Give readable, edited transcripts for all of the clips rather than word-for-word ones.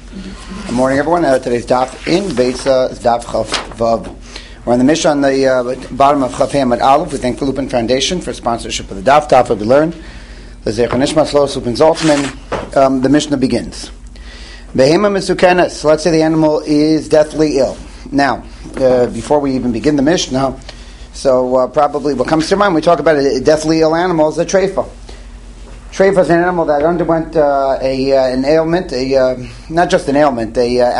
Good morning, everyone. Today's daf in Beisa is daf Chaf Vav. We're on the Mishnah on the bottom of Chaf Hamad Aleph. We thank the Lupin Foundation for sponsorship of the daf. Daf we learn the Zecher Nishmas Los Lupin Zaltzman. The Mishnah begins. Behema Mesukenes. Let's say the animal is deathly ill. Now, before we even begin the Mishnah, probably what comes to mind when we talk about a deathly ill animal is a treifa. Treifa is an animal that underwent an ailment, not just an ailment,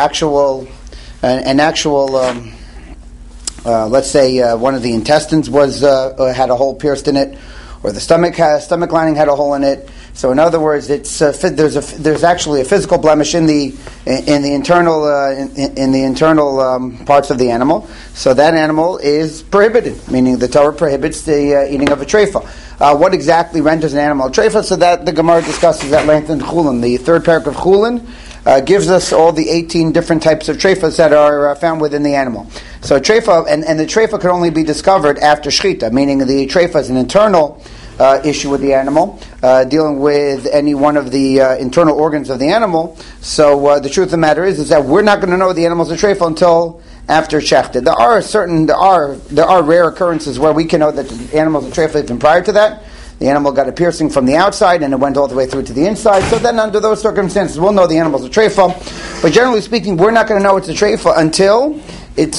let's say one of the intestines had a hole pierced in it, or the stomach lining had a hole in it. So, in other words, there's actually a physical blemish in the internal parts of the animal. So that animal is prohibited, meaning the Torah prohibits the eating of a treifa. What exactly renders an animal a treifa? So that the Gemara discusses at length in Chulin. The third parak of Chulin gives us all the 18 different types of treifas that are found within the animal. So treifa, and the treifa can only be discovered after shechita, meaning the treifa is an internal issue with the animal, dealing with any one of the internal organs of the animal. So the truth of the matter is that we're not going to know the animal's a treifa until after shechted. There are rare occurrences where we can know that the animal's a treifa even prior to that. The animal got a piercing from the outside and it went all the way through to the inside. So then under those circumstances, we'll know the animal's a treifa. But generally speaking, we're not going to know it's a treifa until it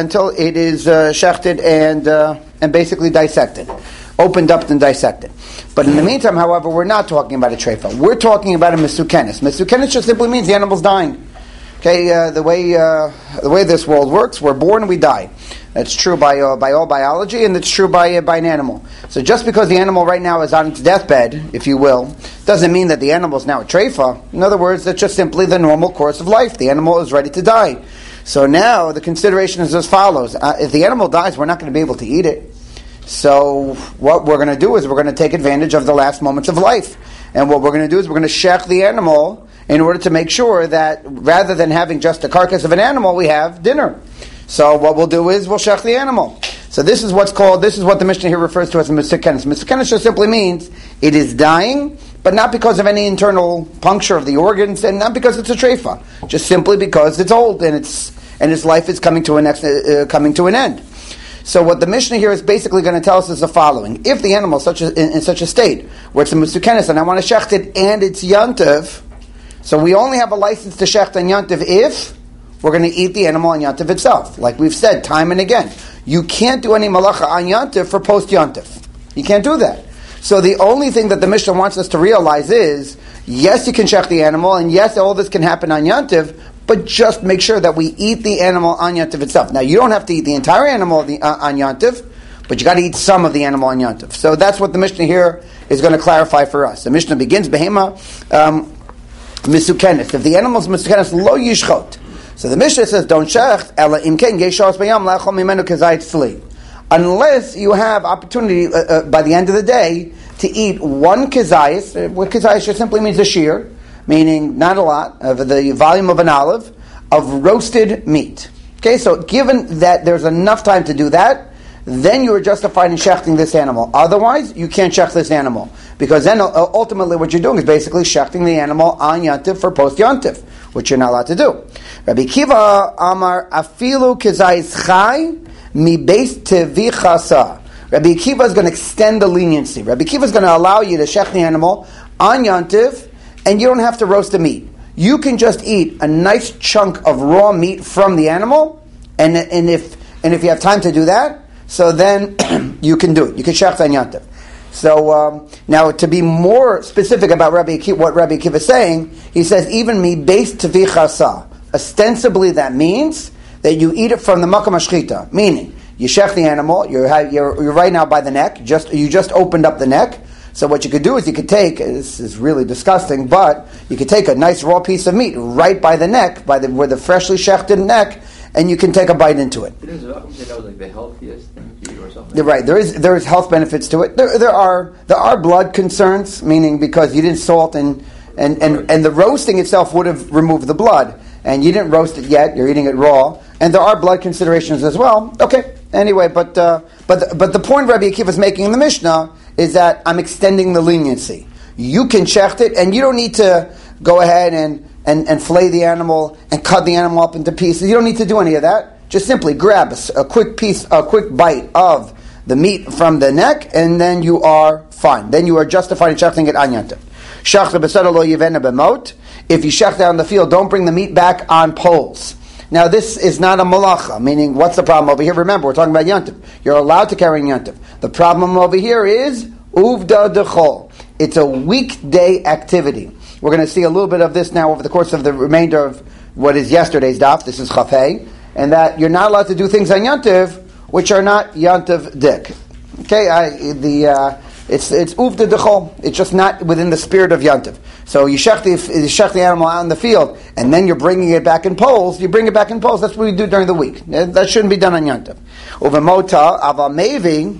is shechted and basically dissected. Opened up and dissected. But in the meantime, however, we're not talking about a treifa. We're talking about a mesukenes. Mesukenes just simply means the animal's dying. Okay, the way this world works, we're born, we die. That's true by all biology, and it's true by an animal. So just because the animal right now is on its deathbed, if you will, doesn't mean that the animal is now a treifa. In other words, that's just simply the normal course of life. The animal is ready to die. So now the consideration is as follows. If the animal dies, we're not going to be able to eat it. So what we're going to do is we're going to take advantage of the last moments of life. And what we're going to do is we're going to shech the animal in order to make sure that rather than having just a carcass of an animal, we have dinner. So what we'll do is we'll shech the animal. So this is what the Mishnah here refers to as a mesukenes. Mesukenes just simply means it is dying, but not because of any internal puncture of the organs, and not because it's a treifa, just simply because it's old and its life is coming to an end. So what the Mishnah here is basically going to tell us is the following. If the animal is in such a state where it's a mesukenes and I want to shecht it and it's yantiv, so we only have a license to shecht on yantiv if we're going to eat the animal on yantiv itself. Like we've said time and again. You can't do any malacha on yantiv for post yantiv. You can't do that. So the only thing that the Mishnah wants us to realize is, yes, you can shecht the animal, and yes, all this can happen on yantiv, but just make sure that we eat the animal on yantiv itself. Now, you don't have to eat the entire animal on yantiv, but you got to eat some of the animal on yantiv. So that's what the Mishnah here is going to clarify for us. The Mishnah begins, behema misukenes. If the animal is misukenes, lo yishchot. So the Mishnah says, don't shecht, ela imken yeshos bayam la'achol mimenu kezayit tzli. Unless you have opportunity by the end of the day to eat one kezayis. What kezayis just simply means a shear, meaning not a lot, of the volume of an olive, of roasted meat. Okay, so given that there's enough time to do that, then you are justified in shechting this animal. Otherwise, you can't shecht this animal. Because then ultimately what you're doing is basically shechting the animal on yantiv for post-yantiv, which you're not allowed to do. Rabbi Kiva Amar Afilu Kezayis Chai Mi Beis Tevi Chasa. Rabbi Kiva is going to extend the leniency. Rabbi Kiva is going to allow you to shecht the animal on yantiv, and you don't have to roast the meat. You can just eat a nice chunk of raw meat from the animal, and if you have time to do that, so then you can do it. You can shech on yantiv. So now to be more specific about what Rabbi Akiva is saying, he says even mi beis tevi chasa. Ostensibly that means that you eat it from the makam hashchita, meaning you shech the animal. You're right now by the neck. You just opened up the neck. So what you could do is you could take, this is really disgusting, but you could take a nice raw piece of meat right by the neck, where the freshly shechted neck, and you can take a bite into it. It is like the healthiest thing to eat or something. You're right. There is health benefits to it. There are blood concerns, meaning because you didn't salt and the roasting itself would have removed the blood, and you didn't roast it yet. You're eating it raw, and there are blood considerations as well. Okay. Anyway, but the point Rabbi Akiva is making in the Mishnah is that I'm extending the leniency. You can shecht it, and you don't need to go ahead and and fillet the animal and cut the animal up into pieces. You don't need to do any of that. Just simply grab a quick bite of the meat from the neck, and then you are fine. Then you are justified in shechting it on Yom Tov. If you shech down the field, don't bring the meat back on poles. Now, this is not a malacha, meaning, what's the problem over here? Remember, we're talking about Yom Tov. You're allowed to carry Yom Tov. The problem over here is uvda dechol. It's a weekday activity. We're going to see a little bit of this now over the course of the remainder of what is yesterday's daf. This is Chafei. And that you're not allowed to do things on Yom Tov which are not Yom Tov dik. Okay, it's uvda dechol. It's just not within the spirit of Yom Tov. So you shech the animal out in the field, and then you're bringing it back in poles. You bring it back in poles. That's what we do during the week. That shouldn't be done on Yom Tov. Uvemota aval mevi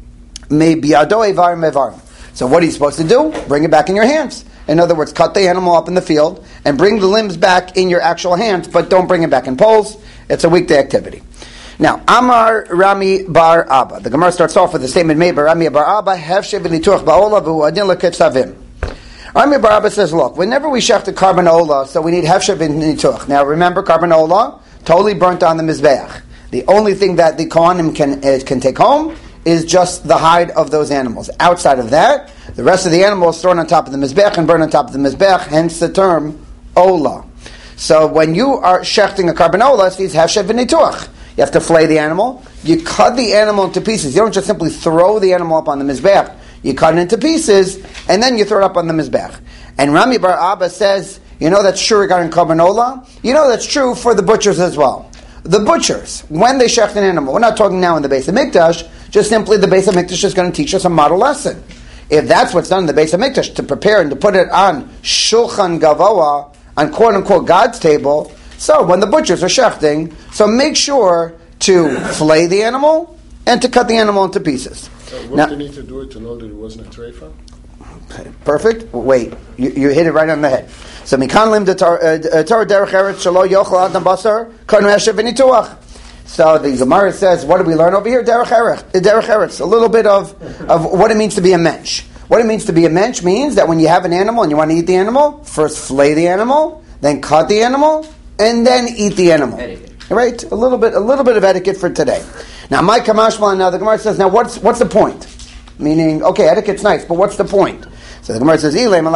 me biado evar mevar. So what are you supposed to do? Bring it back in your hands. In other words, cut the animal up in the field and bring the limbs back in your actual hands, but don't bring it back in poles. It's a weekday activity. Now, Amar Rami Bar Abba. The Gemara starts off with the statement made by Rami Bar Abba, Hefshe v'nituach ba'ola v'u'adin l'ketzavim. Rami Bar Abba says, look, whenever we shech the carbon ola, so we need Hefshe v'nituach. Now, remember, carbon ola, totally burnt on the Mizbeach. The only thing that the Kohanim can take home is just the hide of those animals. Outside of that, the rest of the animal is thrown on top of the Mizbeach and burned on top of the Mizbeach, hence the term ola. So when you are shechting a carbon ola, it says Hefshe v'nituach. You have to fillet the animal. You cut the animal into pieces. You don't just simply throw the animal up on the Mizbeach. You cut it into pieces, and then you throw it up on the Mizbeach. And Rami Bar Abba says, you know that's true regarding carbon ola? You know that's true for the butchers as well. The butchers, when they shecht an animal, we're not talking now in the Beis HaMikdash, just simply the Beis HaMikdash is going to teach us a model lesson. If that's what's done in the Beis HaMikdash, to prepare and to put it on Shulchan Gavoa, on quote-unquote God's table, so when the butchers are shechting, so make sure to fillet the animal and to cut the animal into pieces. What do you need to do it to know that it wasn't a treifa? Perfect. Wait, you hit it right on the head. So mikan lim the Torah derech eretz shelo yochel adam basar kanu eshev v'nituach. So the Gemara says, what do we learn over here? Derech eretz. A little bit of what it means to be a mensch. What it means to be a mensch means that when you have an animal and you want to eat the animal, first fillet the animal, then cut the animal, and then eat the animal. Etiquette. Right? A little bit of etiquette for today. Now, my kamashma. Now the Gemara says, now what's the point? Meaning, okay, etiquette's nice, but what's the point? So the Gemara says,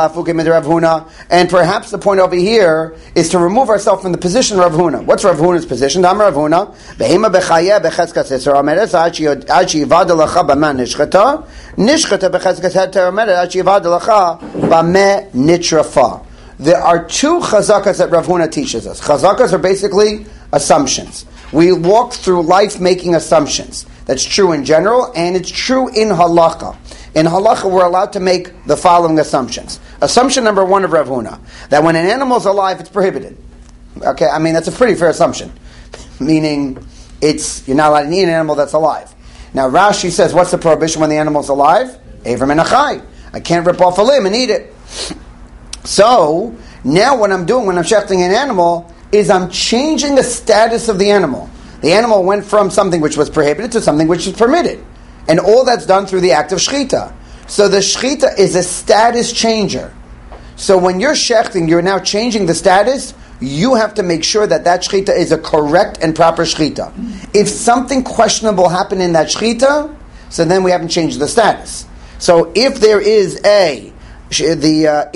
and perhaps the point over here is to remove ourselves from the position of Rav Huna. What's Rav Huna's position? Rav Huna, there are two chazakas that Rav Huna teaches us. Chazakas are basically assumptions. We walk through life making assumptions. That's true in general, and it's true in halacha. In halacha, we're allowed to make the following assumptions. Assumption number one of Rav Huna, that when an animal is alive, it's prohibited. Okay, I mean, that's a pretty fair assumption. Meaning, you're not allowed to eat an animal that's alive. Now, Rashi says, what's the prohibition when the animal's alive? Avram and Achai. I can't rip off a limb and eat it. So, now what I'm doing when I'm shechting an animal is I'm changing the status of the animal. The animal went from something which was prohibited to something which is permitted. And all that's done through the act of shechita. So the shechita is a status changer. So when you're shechting, you're now changing the status. You have to make sure that shechita is a correct and proper shechita. If something questionable happened in that shechita, so then we haven't changed the status. So if there is if the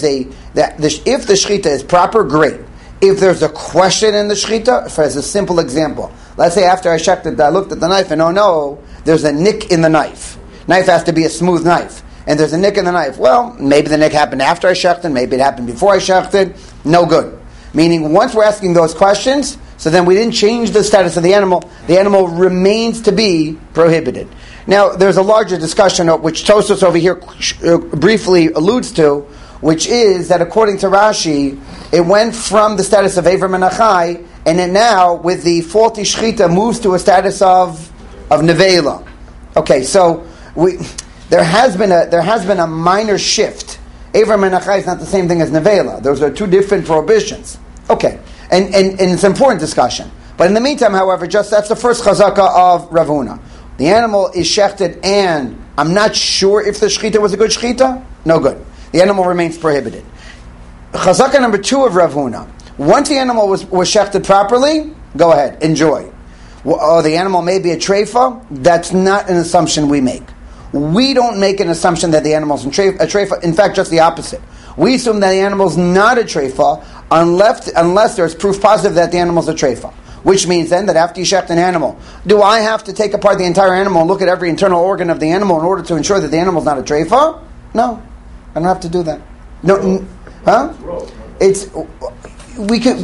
shechita is proper, great. If there's a question in the shechita, for as a simple example, let's say after I checked it, I looked at the knife and oh no, there's a nick in the knife. Knife has to be a smooth knife. And there's a nick in the knife. Well, maybe the nick happened after I shechted, maybe it happened before I shechted. No good. Meaning, once we're asking those questions, so then we didn't change the status of the animal remains to be prohibited. Now, there's a larger discussion, which Tosfos over here briefly alludes to, which is that according to Rashi, it went from the status of Avram and Achai, and it now, with the faulty shechita, moves to a status of nevela. Okay, so there has been a minor shift. Avram and Achai is not the same thing as nevela. Those are two different prohibitions. Okay, and it's an important discussion. But in the meantime, however, that's the first chazaka of Rav Huna. The animal is shechted, and I'm not sure if the shechita was a good shechita. No good. The animal remains prohibited. Chazaka number 2 of Rav Huna. Once the animal was shechted properly, go ahead, enjoy. Or the animal may be a treifa, that's not an assumption we make. We don't make an assumption that the animal's a treifa. In fact, just the opposite. We assume that the animal's not a treifa unless there's proof positive that the animal's a treifa. Which means then that after you shecht an animal, do I have to take apart the entire animal and look at every internal organ of the animal in order to ensure that the animal's not a treifa? No, I don't have to do that. No, huh? It's we could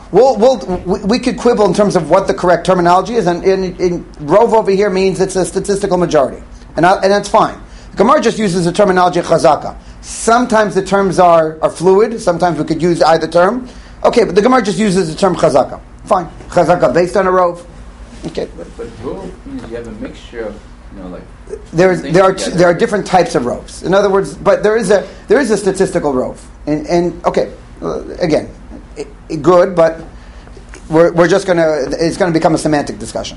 we could quibble in terms of what the correct terminology is, and rov over here means it's a statistical majority, and that's fine. The Gemara just uses the terminology chazaka. Sometimes the terms are fluid. Sometimes we could use either term. Okay, but the Gemara just uses the term chazaka. Fine, chazaka based on a rov. Okay, but rov means you have a mixture of like. There are different types of rovs. In other words, but there is a statistical rov, and okay, again, good, but we're just it's gonna become a semantic discussion.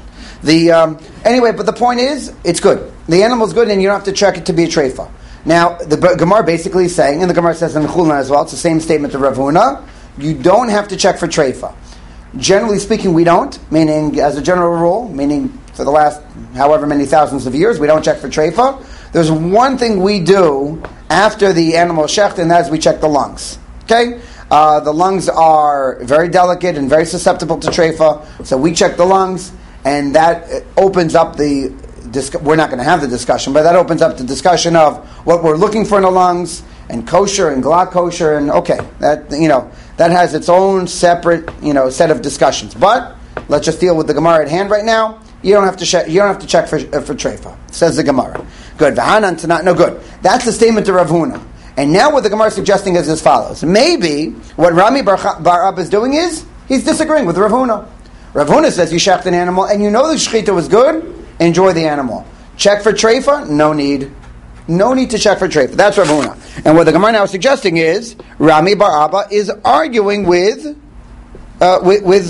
Anyway, but the point is, it's good. The animal's good, and you don't have to check it to be a treifa. Now, the Gemara basically is saying, and the Gemara says in Chulin as well, it's the same statement of Rav Huna, you don't have to check for treifa. Generally speaking, we don't, meaning, as a general rule, meaning for the last however many thousands of years, we don't check for treifa. There's one thing we do after the animal is shecht, and that is we check the lungs. Okay? The lungs are very delicate and very susceptible to treifa, so we check the lungs, and that opens up we're not going to have the discussion, but that opens up the discussion of what we're looking for in the lungs, and kosher and glot kosher, and okay, that has its own separate set of discussions. But let's just deal with the Gemara at hand right now. You don't have to check for treifa. Says the Gemara. Good. V'hanan tanat. No, good. That's the statement of Rav Huna. And now what the Gemara is suggesting is as follows. Maybe what Rami Bar Abba is doing is he's disagreeing with Rav Huna. Rav Huna says you shecht an animal and you know the shechita was good. Enjoy the animal. Check for treifa? No need. No need to check for treifa. That's Rav Huna. And what the Gemara now is suggesting is Rami Bar Abba is arguing with Rav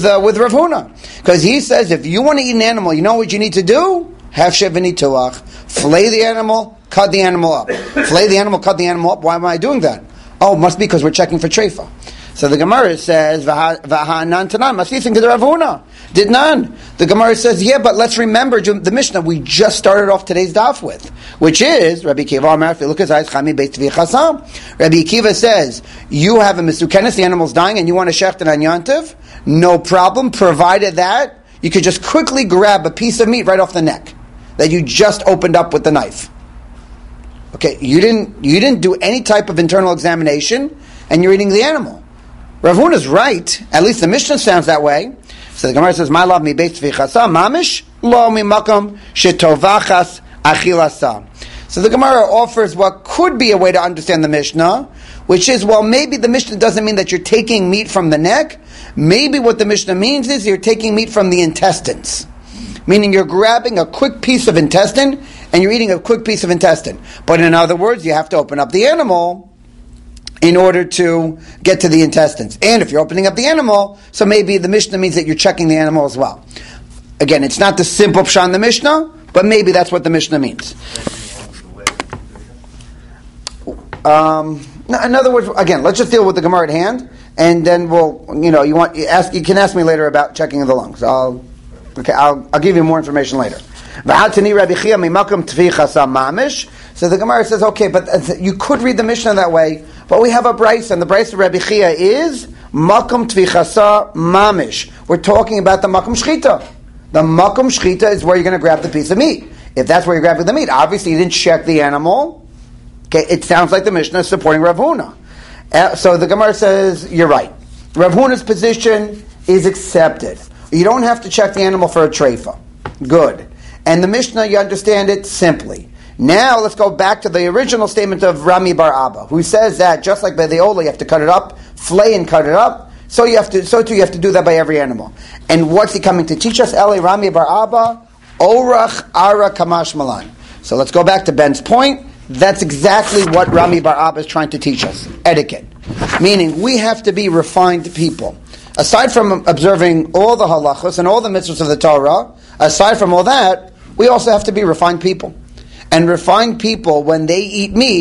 Huna, because he says if you want to eat an animal, you know what you need to do? Hefshe v'nituach. Flay the animal, cut the animal up. Flay the animal, cut the animal up. Why am I doing that? Oh, it must be because we're checking for treifa. So the Gemara says, V'ha'anan tanan, must be thinking of Rav Huna. Did none. The Gemara says, yeah, but let's remember the Mishnah we just started off today's daf with, which is, Rabbi Akiva Amar, if you look at Zayis Chami Beit Tvichasam, Rabbi Akiva says, you have a Misukenes, the animal's dying, and you want to shecht it on Yantiv, no problem, provided that you could just quickly grab a piece of meat right off the neck that you just opened up with the knife. Okay, you didn't do any type of internal examination, and you're eating the animal. Rav Huna is right. At least the Mishnah sounds that way. So the Gemara says, "My love mi beit tvichasa mamish lo mi makom shetovachas achilasa." So the Gemara offers what could be a way to understand the Mishnah, which is, well, maybe the Mishnah doesn't mean that you're taking meat from the neck. Maybe what the Mishnah means is you're taking meat from the intestines, meaning you're grabbing a quick piece of intestine and you're eating a quick piece of intestine. But in other words, you have to open up the animal in order to get to the intestines. And if you're opening up the animal, so maybe the Mishnah means that you're checking the animal as well. Again, it's not the simple pshat in the Mishnah, but maybe that's what the Mishnah means. In other words, again, let's just deal with the Gemara at hand, and then we'll, you can ask me later about checking the lungs. I'll give you more information later. So the Gemara says, okay, but you could read the Mishnah that way, but we have a brayso, and the brayso of Rabbi Chia is makom tvichasa mamish. We're talking about the makom shchita. The makom shchita is where you're going to grab the piece of meat. If that's where you're grabbing the meat, obviously you didn't check the animal. Okay, it sounds like the Mishnah is supporting Rav Huna. So the Gemara says, you're right. Rav Huna's position is accepted. You don't have to check the animal for a treifa. Good. And the Mishnah, you understand it simply. Now let's go back to the original statement of Rami Bar Abba, who says that just like by the Ola you have to cut it up, flay and cut it up, so too you have to do that by every animal. And what's he coming to teach us? Eli Rami Bar Abba, Orach Ara Kamash Malan. So let's go back to Ben's point. That's exactly what Rami Bar Abba is trying to teach us. Etiquette. Meaning we have to be refined people. Aside from observing all the halachos and all the mitzvahs of the Torah, aside from all that, we also have to be refined people. And refined people, when they eat meat,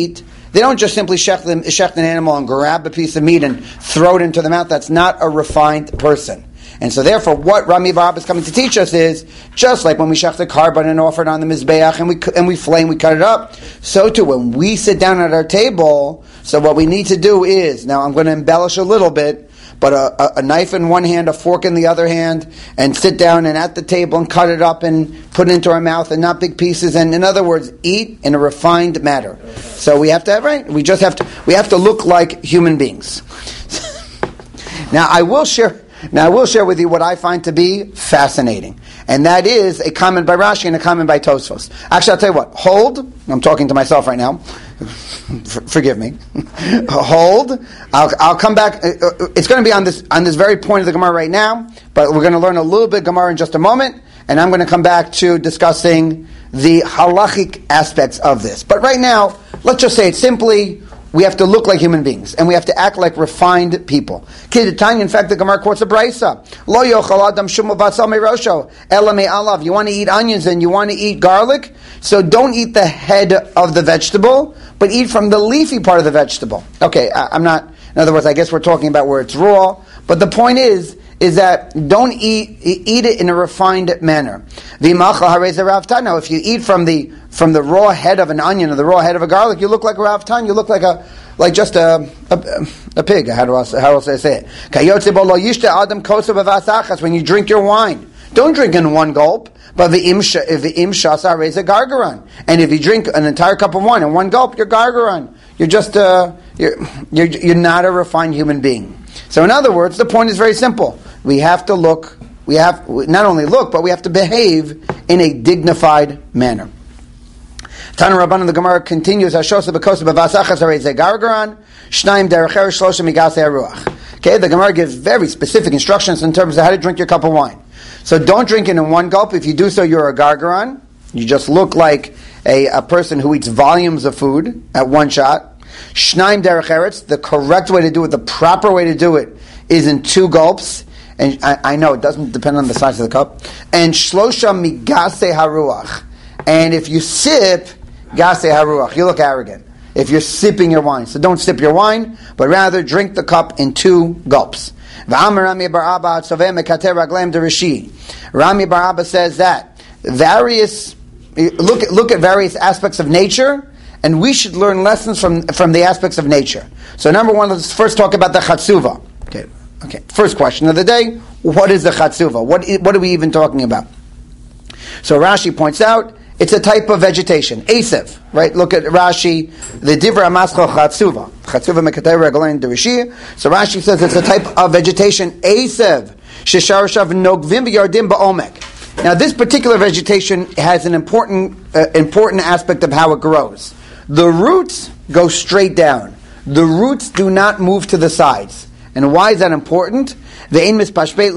They don't just simply shecht an animal and grab a piece of meat and throw it into the mouth. That's not a refined person. And so therefore, what Rami Bar Abba is coming to teach us is, just like when we shecht a carbon and offer it on the Mizbeach and we flame, we cut it up, so too when we sit down at our table, so what we need to do is, now I'm going to embellish a little bit, but a knife in one hand, a fork in the other hand, and sit down and at the table and cut it up and put it into our mouth and not big pieces, and in other words, eat in a refined manner. So we have to have, right? We have to look like human beings. Now I will share with you what I find to be fascinating. And that is a comment by Rashi and a comment by Tosfos. Actually, I'll tell you what. Hold. I'm talking to myself right now. Forgive me. Hold. I'll come back. It's going to be on this very point of the Gemara right now, but we're going to learn a little bit Gemara in just a moment, and I'm going to come back to discussing the halachic aspects of this. But right now, let's just say it simply. We have to look like human beings, and we have to act like refined people. In fact, the Gemara quotes a brisa. Lo yochal adam shumu batzal me'rosho ela me'alav. You want to eat onions and you want to eat garlic, so don't eat the head of the vegetable, but eat from the leafy part of the vegetable. Okay, I'm not. In other words, I guess we're talking about where it's raw, but the point is that don't eat it in a refined manner. Now, if you eat from the raw head of an onion or the raw head of a garlic, you look like a Rav Tan. You look like just a pig. How else do I say it? When you drink your wine, don't drink in one gulp. But the shasa raise a gargaran, and if you drink an entire cup of wine in one gulp, you're gargaran. You're just you're not a refined human being. So in other words, the point is very simple. We have to look. We have not only look, but we have to behave in a dignified manner. Tana Rabbanan, the Gemara continues. Okay, the Gemara gives very specific instructions in terms of how to drink your cup of wine. So don't drink it in one gulp. If you do so, you're a gargaran. You just look like a person who eats volumes of food at one shot. Shnaim derech eretz. The correct way to do it, the proper way to do it, is in two gulps. And I know it doesn't depend on the size of the cup. And shlosha migase haruach. And if you sip, gase haruach, you look arrogant. If you're sipping your wine. So don't sip your wine, but rather drink the cup in two gulps. Rami Bar Abba says that look at various aspects of nature, and we should learn lessons from the aspects of nature. So number one, let's first talk about the chatzuva. Okay. First question of the day: what is the chatzuva? What are we even talking about? So Rashi points out it's a type of vegetation, asev. Right? Look at Rashi, the divra amaschal chatzuva, chatzuva mekatei regalain derishi. So Rashi says it's a type of vegetation, asev, shesharshav nogvim v'yardim ba'omek. Now this particular vegetation has an important aspect of how it grows. The roots go straight down. The roots do not move to the sides. And why is that important? Ve'ein mitpashet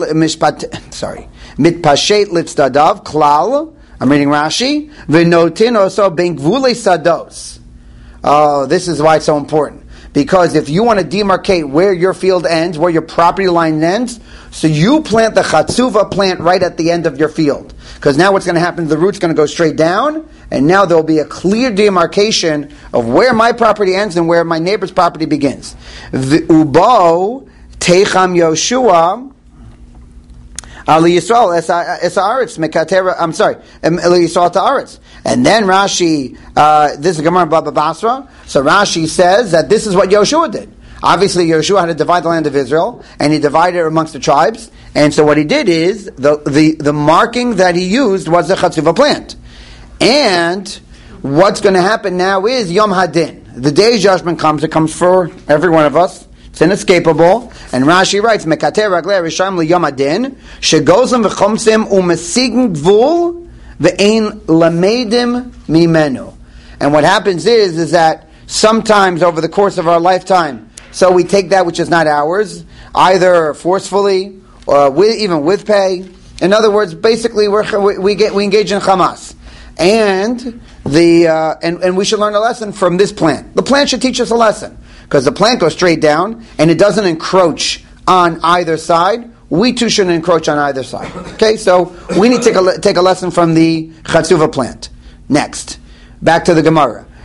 litzdadav klal. I'm reading Rashi. V'notin also ben gvulei sados. Oh, this is why it's so important. Because if you want to demarcate where your field ends, where your property line ends, so you plant the chatzuva plant right at the end of your field. Because now what's going to happen, the root's going to go straight down, and now there will be a clear demarcation of where my property ends and where my neighbor's property begins. Ubo techam Yoshua Ali Yisrael Esaaretz Mekatera. I'm sorry, Ali Yisrael Ta'aretz. And then Rashi, this is Gemara Baba Basra. So Rashi says that this is what Yoshua did. Obviously, Yoshua had to divide the land of Israel, and he divided it amongst the tribes. And so what he did is the marking that he used was the chatzuva plant. And what's going to happen now is Yom Hadin. The day judgment comes. It comes for every one of us. It's inescapable. And Rashi writes, Mekater raglei risham li Yom Hadin, shegozim v'chomsim u'mesigin gvul ve'ein lamedim mimenu. And what happens is that sometimes over the course of our lifetime, so we take that which is not ours, either forcefully or even with pay. In other words, basically we engage in Hamas, and and we should learn a lesson from this plant. The plant should teach us a lesson because the plant goes straight down and it doesn't encroach on either side. We too shouldn't encroach on either side. Okay, so we need to take a lesson from the chatzuva plant. Next, back to the Gemara.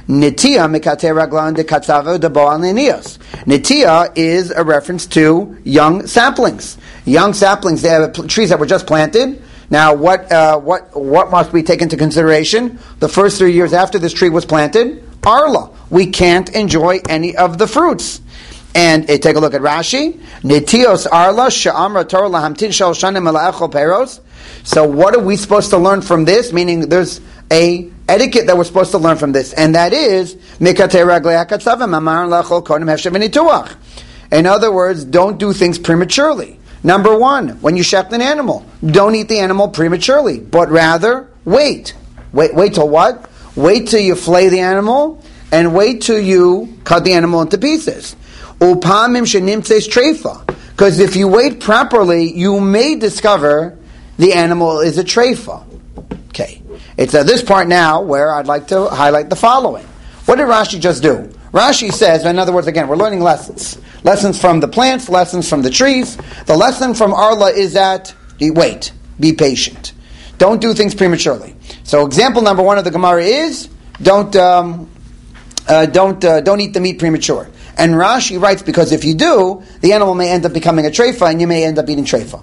Nitia mikate raglan de katzava de boal nenias. Nitia is a reference to young saplings. Young saplings, they have trees that were just planted. Now, what must we take into consideration? The first 3 years after this tree was planted, Arla. We can't enjoy any of the fruits. And take a look at Rashi. Nitios Arla she'amra Torah lahamtin shel shanim ela'echol peros. So what are we supposed to learn from this? Meaning there's a etiquette that we're supposed to learn from this. And that is, mikate raglei hakatzavim amar la'echol kodem hefshev v'nituach. In other words, don't do things prematurely. Number one, when you shecht an animal, don't eat the animal prematurely, but rather wait. Wait till what? Wait till you flay the animal, and wait till you cut the animal into pieces. Upamim shenimtzeis treifa. Because if you wait properly, you may discover the animal is a treifa. Okay. It's at this part now where I'd like to highlight the following. What did Rashi just do? Rashi says, in other words, again, we're learning lessons. Lessons from the plants, lessons from the trees. The lesson from Arla is that, wait, be patient. Don't do things prematurely. So example number one of the Gemara is, don't eat the meat premature. And Rashi writes, because if you do, the animal may end up becoming a treifa, and you may end up eating treifa.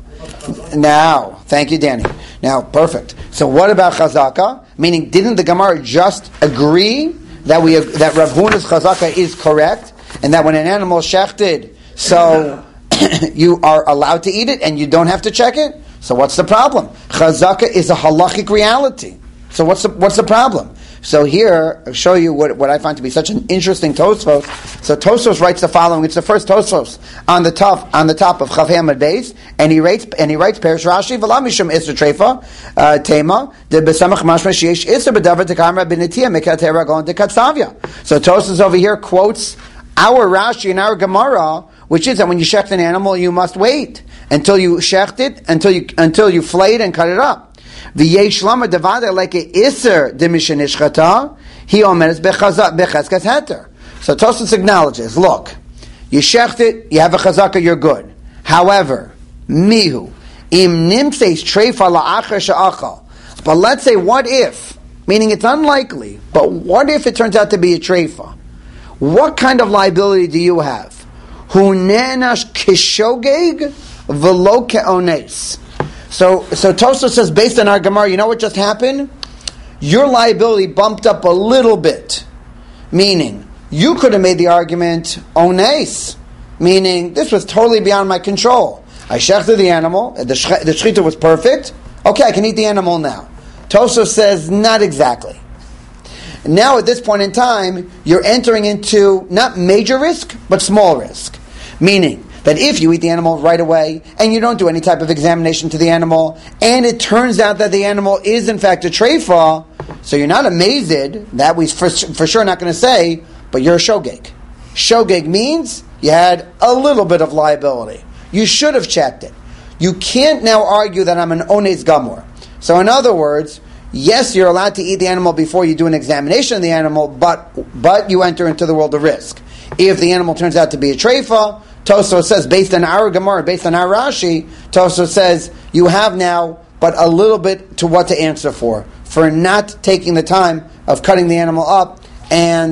Now, thank you, Danny. Now, perfect. So what about chazaka? Meaning, didn't the Gemara just agree that Rav Huna's chazaka is correct, and that when an animal is shechted, so you are allowed to eat it, and you don't have to check it? So what's the problem? Chazaka is a halachic reality. So what's the problem? So here, I'll show you what I find to be such an interesting Tosfos. So Tosfos writes the following. It's the first Tosfos on the top of Chav Hamad Beis, and he writes Perish Rashi V'la Mishum Isra Treifa Tema De Besamach Mashma Sheyesh Isra B'Davar Tekamra B'Nitiyah Mikatei Ragon De Katzavya. So Tosfos over here quotes our Rashi and our Gemara, which is that when you shecht an animal, you must wait until you shecht it, until you flay it and cut it up. V'yesh lama devada like a iser demishin ishchata, he omeres bechazkas heter. So Tosfos acknowledges, look, you shecht it, you have a chazaka, you're good. However, mihu im nimseis treifa la'achar she'achal. But let's say, what if? Meaning it's unlikely, but what if it turns out to be a treifa? What kind of liability do you have? Hu nenash kishogeg v'lo ke'ones. So Tosfos says, based on our Gemara, you know what just happened? Your liability bumped up a little bit. Meaning, you could have made the argument, ones. Meaning, this was totally beyond my control. I shechted the animal, the shechita was perfect. Okay, I can eat the animal now. Tosfos says, not exactly. Now at this point in time, you're entering into not major risk, but small risk. Meaning, that if you eat the animal right away, and you don't do any type of examination to the animal, and it turns out that the animal is in fact a treifa, so you're not amazed, that we for sure not going to say, but you're a shogeg. Shogeg means you had a little bit of liability. You should have checked it. You can't now argue that I'm an ones gamor. So in other words, yes, you're allowed to eat the animal before you do an examination of the animal, but you enter into the world of risk. If the animal turns out to be a treifa, Tosfos says, based on our Gemara, based on our Rashi, Tosfos says, you have now but a little bit to what to answer for not taking the time of cutting the animal up and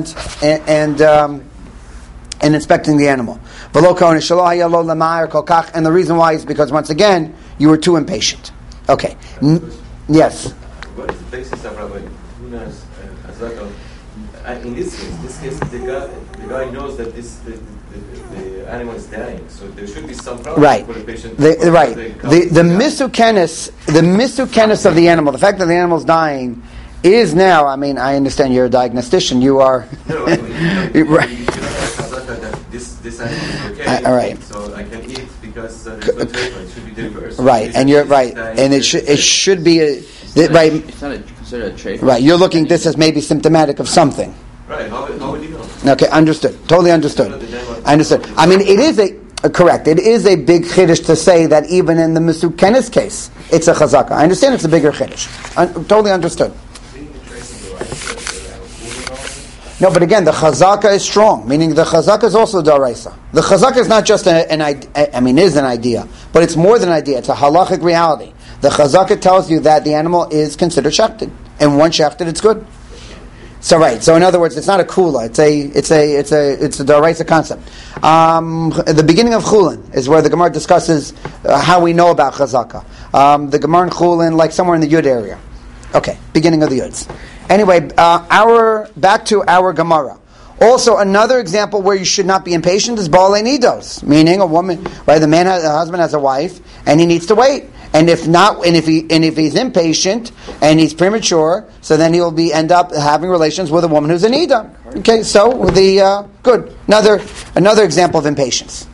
inspecting the animal. And the reason why is because, once again, you were too impatient. Okay. Yes? What is the basis of Rabbi Huna's Hazaka? In this case, the guy knows that the animal is dying, so there should be some problem for the patient. The misukenis of the animal, the fact that the animal is dying, is now. I mean, I understand you're a diagnostician. You are. No, right. This animal is okay. All right. So I can eat because there's no treatment. It should be the reverse. Right, and you're right, and it should be right. It's not considered a trait. Right, you're looking at this as maybe symptomatic of something. Right. How would you know? Okay, understood. Totally understood. I understood. I mean, it is correct. It is a big chiddush to say that even in the Mesukenes case, it's a chazaka. I understand it's a bigger chiddush. Totally understood. No, but again, the chazaka is strong, meaning the chazaka is also daraisa. The chazaka is not just an idea, but it's more than an idea. It's a halachic reality. The chazaka tells you that the animal is considered shechted, and once shechted, it's good. So right. So in other words, it's not a kula. It's a d'oraisa concept. The beginning of Chulin is where the Gemara discusses how we know about chazaka. The Gemara in Chulin, like somewhere in the Yud area. Okay, beginning of the Yuds. Anyway, back to our Gemara. Also, another example where you should not be impatient is Baalei Nidos, meaning a woman, right? A husband has a wife, and he needs to wait. And if he's impatient and he's premature, so then he will end up having relations with a woman who's a nida. Okay, so good. Another example of impatience.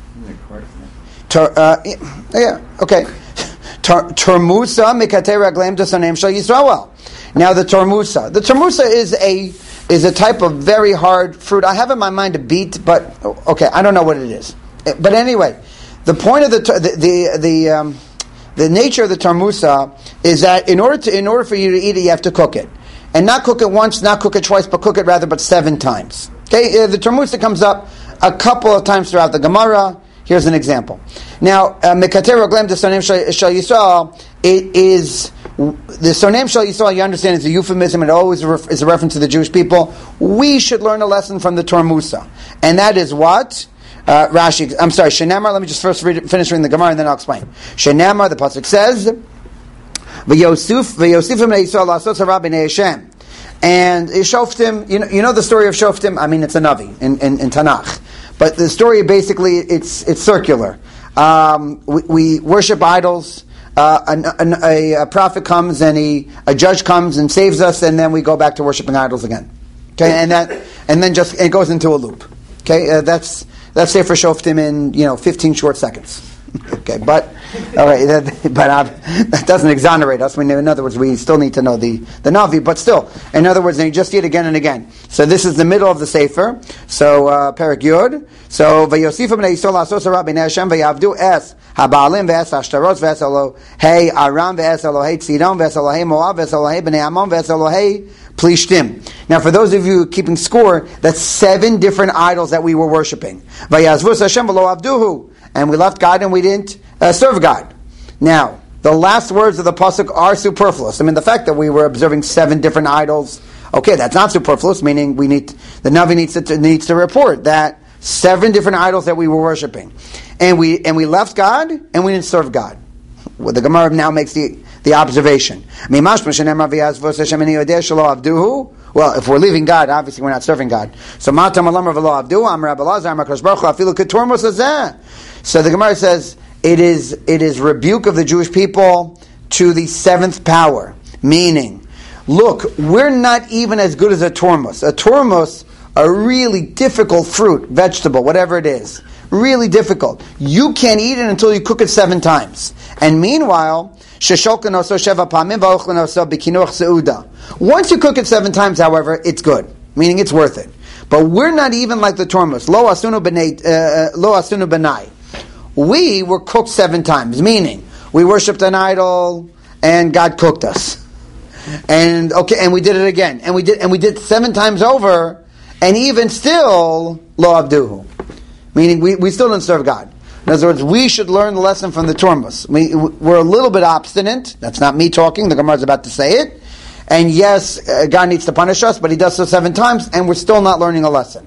Yeah. Okay. Tormusa mikatei ragleim dosanem shel Yisrael. Now the tormusa is a type of very hard fruit. I have in my mind a beet, but okay, I don't know what it is. But anyway, the point of the nature of the tormusa is that in order for you to eat it, you have to cook it, and not cook it once, not cook it twice, but cook it but 7 times. Okay, the tormusa comes up a couple of times throughout the Gemara. Here's an example. Now, Mekatei Ragleim Sonem Shel Yisrael, it is the Sonem Shel Yisrael. You understand, it's a euphemism. It always is a reference to the Jewish people. We should learn a lesson from the tormusa, and that is what Rashi. I'm sorry, Shenamar. Let me just first finish reading the Gemara, and then I'll explain. Shenamar, the pasuk says, "V'yosifim leYisrael la'asos hara b'nei Hashem." And Shoftim, you know the story of Shoftim. I mean, it's a Navi in Tanakh. But the story basically it's circular. We worship idols. A prophet comes and a judge comes and saves us, and then we go back to worshiping idols again. Okay, and then it goes into a loop. Okay, that's Sefer Shoftim in 15 short seconds. Okay, but all right, that doesn't exonerate us. In other words, we still need to know the Navi, but still, in other words, and you just see it again and again. So this is the middle of the Sefer. So Perek Yud. So vayosifim leYisrael la'asos hara b'nei Hashem v'yavdu es habaalim v'es hashtaros v'es Elohei Aram v'es Elohei Tzidon v'es Elohei Moab v'es Elohei b'nei Ammon v'es Elohei Plishtim. Now, for those of you keeping score, that's 7 different idols that we were worshiping. Vayazvus Hashem v'lo avduhu. And we left God and we didn't serve God. Now, the last words of the pasuk are superfluous. I mean, the fact that we were observing 7 different idols, okay, that's not superfluous. Meaning, the Navi needs to report that 7 different idols that we were worshiping, and we left God and we didn't serve God. Well, the Gemara now makes the observation. Well, if we're leaving God, obviously we're not serving God. So the Gemara says it is rebuke of the Jewish people to the 7th power. Meaning, look, we're not even as good as a tormus. A tormus, a really difficult fruit, vegetable, whatever it is. Really difficult. You can't eat it until you cook it 7 times. And meanwhile, once you cook it 7 times, however, it's good. Meaning it's worth it. But we're not even like the tormus. Lo asunu b'nai. We were cooked 7 times. Meaning, we worshipped an idol and God cooked us. And we did it again. And we did 7 times over, and even still, lo avduhu. Meaning, we still didn't serve God. In other words, we should learn the lesson from the tormus. We're a little bit obstinate. That's not me talking. The Gemara is about to say it. And yes, God needs to punish us, but He does so 7 times, and we're still not learning a lesson.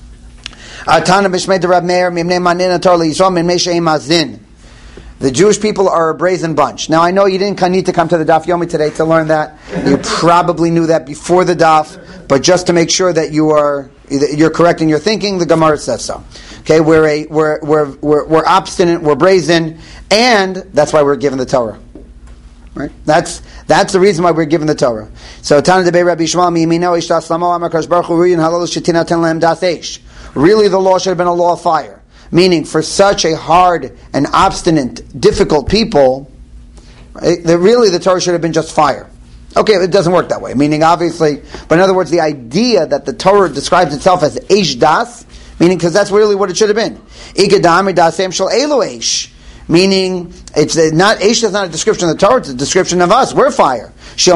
The Jewish people are a brazen bunch. Now, I know you didn't need to come to the Daf Yomi today to learn that. You probably knew that before the Daf, but just to make sure that you're correct in your thinking, the Gemara says so. Okay, we're obstinate, we're brazen, and that's why we're given the Torah. Right? That's the reason why we're given the Torah. So Tana Debei Rabbi Shmuel Miyimino Ishtas Lamo Amar Baruch Hu Ruyin Halal Shetina Ten Lehem Das Eish. Really, the law should have been a law of fire. Meaning, for such a hard and obstinate, difficult people, right, the Torah should have been just fire. Okay, it doesn't work that way. Meaning, obviously, but in other words, the idea that the Torah describes itself as Eish Das, meaning, because that's really what it should have been. Igadam Dasem Shel Elu Eish. Meaning, it's not Eish is not a description of the Torah; it's a description of us. We're fire.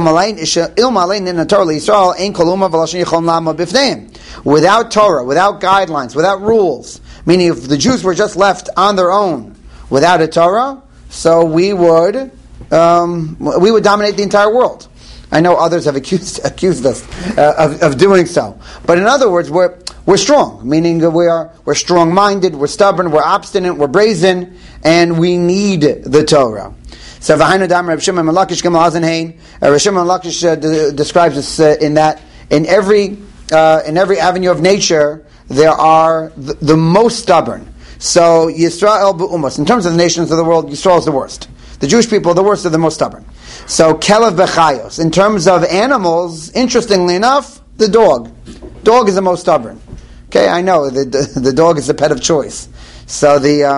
Without Torah, without guidelines, without rules. Meaning, if the Jews were just left on their own without a Torah, so we would dominate the entire world. I know others have accused us of doing so. But in other words, we're strong, meaning we're strong-minded, we're stubborn, we're obstinate, we're brazen, and we need the Torah. So Rav Shimon ben Lakish describes this in that in every avenue of nature there are the most stubborn. So Yisrael be'umas, in terms of the nations of the world, Yisrael is the worst. The Jewish people are the worst, are the most stubborn. So Kelev b'chayos, in terms of animals, interestingly enough, the dog. Dog is the most stubborn. Okay, I know the dog is the pet of choice. So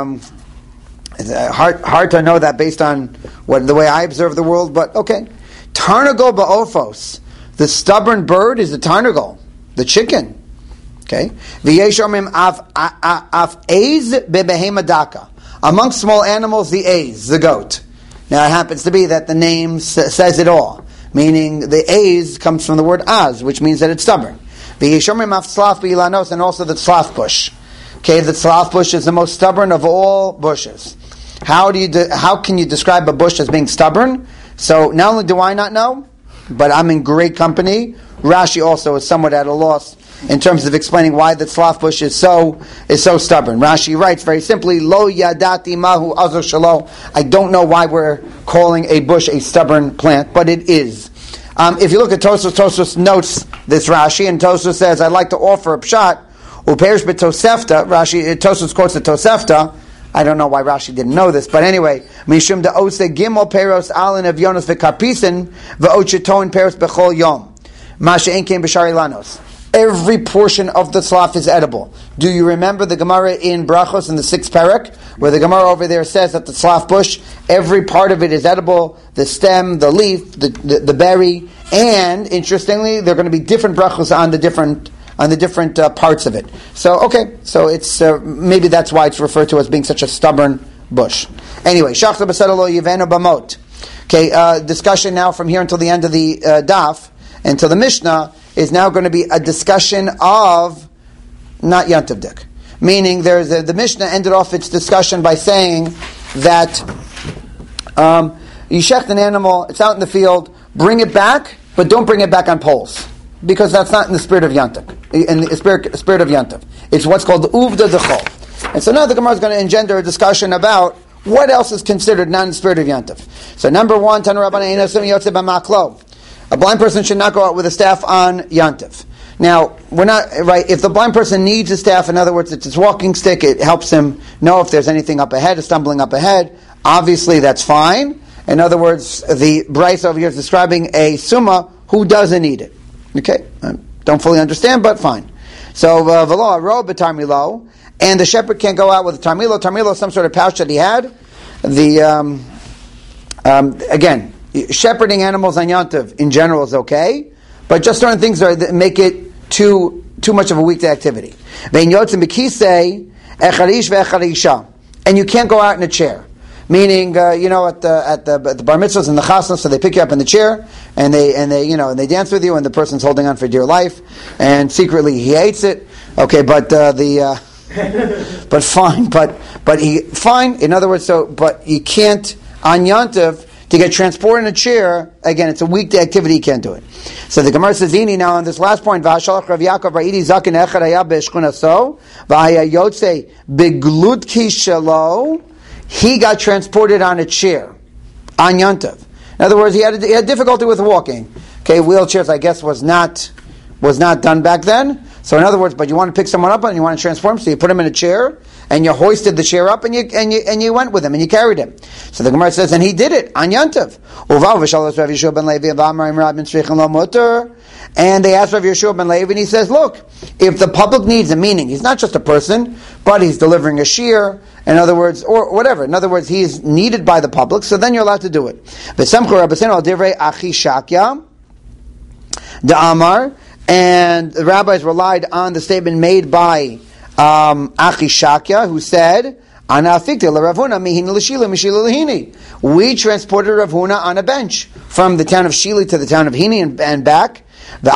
it's hard to know that based on the way I observe the world, but okay. Tarnagol ba'ofos, the stubborn bird is the tarnagol, the chicken. Okay, v'yeshomim af eiz bebehemadaka. Among small animals, the eiz, the goat. Now it happens to be that the name says it all, meaning the eiz comes from the word az, which means that it's stubborn. V'yeshomim af tzlaf b'ilanos, and also the tzlaf bush. Okay, the tzlaf bush is the most stubborn of all bushes. How can you describe a bush as being stubborn? So not only do I not know, but I'm in great company. Rashi also is somewhat at a loss in terms of explaining why the tzlaf bush is so stubborn. Rashi writes very simply, Lo yadati mahu azor shalo. I don't know why we're calling a bush a stubborn plant, but it is. If you look at Tosfos notes this Rashi, and Tosfos says, I'd like to offer a pshat, uperish b'tosefta. Tosfos quotes the Tosefta. I don't know why Rashi didn't know this, but anyway, Mishum da ose gimel peros alin of Yonos v'karpisen v'ocheton peros bechol yom. Masha enkein b'shari lanos. Every portion of the tzlaf is edible. Do you remember the Gemara in Brachos in the 6th parak, where the Gemara over there says that the tzlaf bush, every part of it is edible, the stem, the leaf, the berry, and interestingly, there are going to be different brachos on the different parts of it. So, okay, so it's maybe that's why it's referred to as being such a stubborn bush. Anyway, Shachta b'sedalo yivenu b'mot. Okay, discussion now from here until the end of the daf, until the Mishnah, is now going to be a discussion of not Yantav Dik. Meaning, the Mishnah ended off its discussion by saying that you shecht an animal, it's out in the field, bring it back, but don't bring it back on poles. Because that's not in the spirit of Yantav. In the spirit of Yantav. It's what's called the Uvda Dechol. And so now the Gemara is going to engender a discussion about what else is considered not in the spirit of Yantav. So number one, Tanu Rabbanan Ein Osim Yotzei B'Maklo. A blind person should not go out with a staff on Yantav. Now, we're not, right, if the blind person needs a staff, in other words, it's his walking stick, it helps him know if there's anything up ahead, stumbling up ahead, obviously that's fine. In other words, the Bryce over here is describing a summa who doesn't need it. Okay? Don't fully understand, but fine. So, v'lo aro b'tarmilo, and the shepherd can't go out with a tarmilo. Tarmilo is some sort of pouch that he had. Again, shepherding animals on Yantav in general is okay, but just certain things that make it too much of a weekday activity. And you can't go out in a chair. Meaning, at the bar mitzvahs and the chasnas, so they pick you up in the chair and they dance with you, and the person's holding on for dear life, and secretly he hates it. Okay, but but fine. In other words, but you can't on Yantav to get transported in a chair. Again, it's a weekday activity. You can't do it. So the Gemara says, now on this last point, V'ashalach Rav Yaakov Ra'idi Zaken Echad Haya B'Shchunaso V'Haya Yotzei B'Glutki Shelo. He got transported on a chair on Yantav. In other words, he had difficulty with walking. Okay, wheelchairs, I guess, was not done back then. So in other words, but you want to pick someone up and you want to transform him, so you put him in a chair and you hoisted the chair up and you went with him and you carried him. So the Gemara says, and he did it on Yantav. And they asked Rav Yeshua ben Levi, and he says, look, if the public needs him, meaning he's not just a person, but he's delivering a shear, in other words, or whatever. In other words, he's needed by the public, so then you're allowed to do it. And the rabbis relied on the statement made by Achi Shakya, who said, we transported Rav Huna on a bench from the town of Shili to the town of Hini and back. And